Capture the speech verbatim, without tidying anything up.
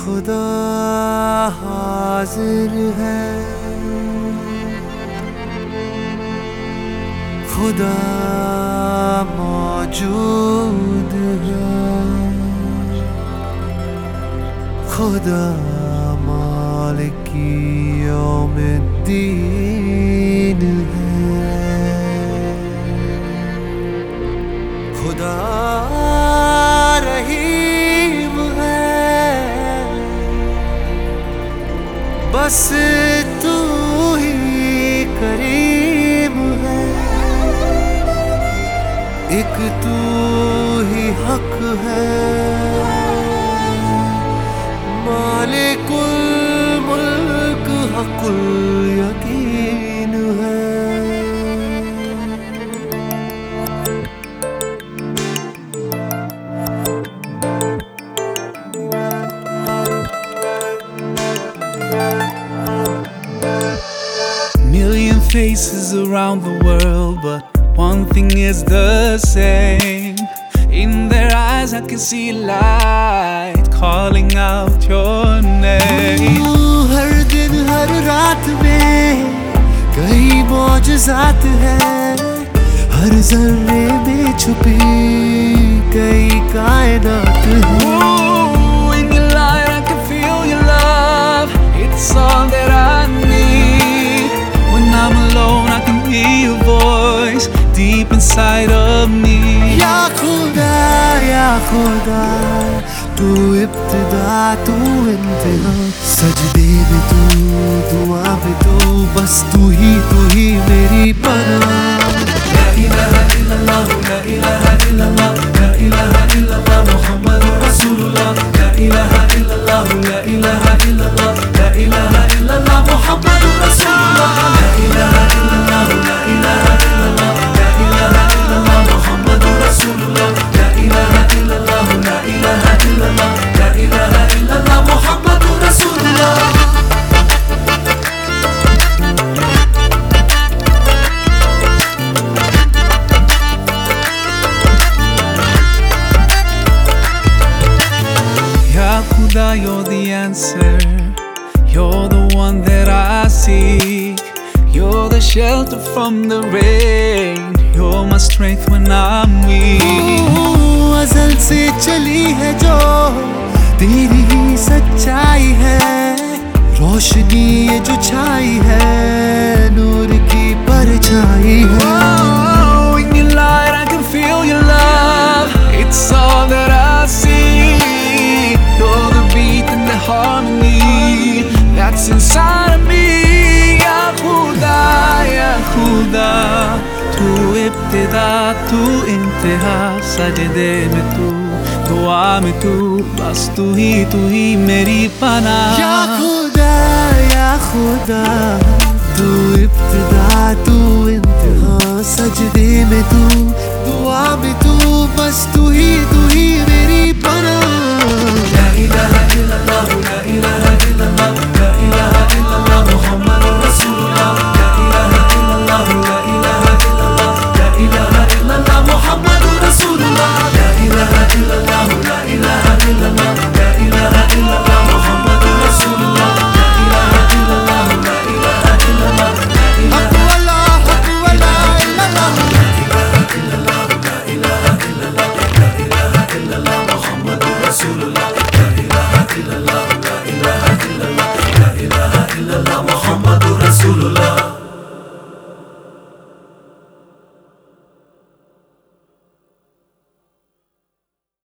खुदा हाजिर है, खुदा मौजूद है, खुदा मालिकी यौमिद्दीन है, खुदा रहीम है, बस तू ही करीम है, एक तू ही हक है, मालिकुल मुल्क हकुल यकीन है। Million faces around the world, but one thing is the same. In their eyes I can see light calling out your name. हर दिन हर रात में कई मौजज़ात हैं, हर ज़र्रे में छुपी कई कायनात हैं। Ooh, in your light I can feel your love. It's all that I need. When I'm alone I can hear your voice deep inside of me. या खुदा या खुदा, तू इब्तिदा तू इंतहा, सजदे में तू दुआ में तू, बस तू ही तू ही मेरी पनाह। ला इलाहा इल्लल्लाह, ला इलाहा इल्लल्लाह, ला इलाहा इल्लल्लाह मुहम्मदुर रसूलुल्लाह, ला इलाहा इल्लल्लाह, ला इलाहा इल्लल्लाह, ला इलाहा इल्लल्लाह मुहम्मदुर रसूलुल्लाह, ला इलाहा इल्लल्लाह, ला इलाहा इल्लल्लाह, ला इलाहा इल्लल्लाह मुहम्मदुर रसूलुल्लाह, ला इलाहा इल्लल्लाह, ला इलाहा इल्लल्लाह, ला इलाहा इल्लल्लाह मुहम्मदुर रसूलुल्लाह। Khuda, you're the answer. You're the one that I seek. You're the shelter from the rain. You're my strength when I'm weak. अज़ल से चली है जो तेरी ही सच्चाई है, रोशनी ये जो छाई है नूर की परछाई है। Oh, in your light I can feel your love. It's all that I see. You're the beat and the harmony that's inside of me. Ya Khuda, Ya Khuda, tu ibtida, tu intaha, sajde mein tu, dua mein tu, bas tu hi, tu hi meri panah. या खुदा या खुदा, तू इब्तिदा तू इंतहा, सजदे में तू दुआ में तू, बस तू ही तू ही मेरी पनाह।